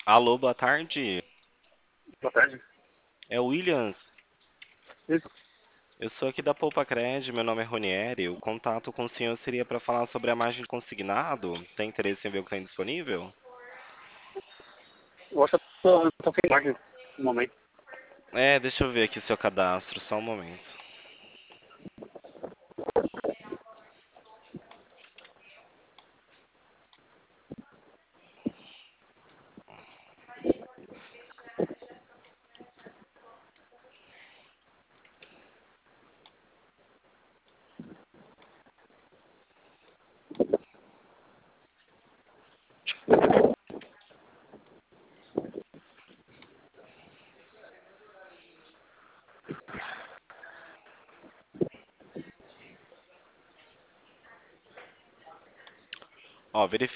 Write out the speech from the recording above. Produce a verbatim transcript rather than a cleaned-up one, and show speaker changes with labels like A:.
A: Alô, boa tarde.
B: Boa tarde.
A: É o Williams.
B: Isso.
A: Eu sou aqui da Poupa Cred, meu nome é Ronieri. O contato com o senhor seria para falar sobre a margem de consignado. Tem interesse em ver o que tem disponível?
B: Eu acho que eu tô, eu tô sem margem no momento.
A: É, deixa eu ver aqui seu cadastro, só um momento. Ó, verifique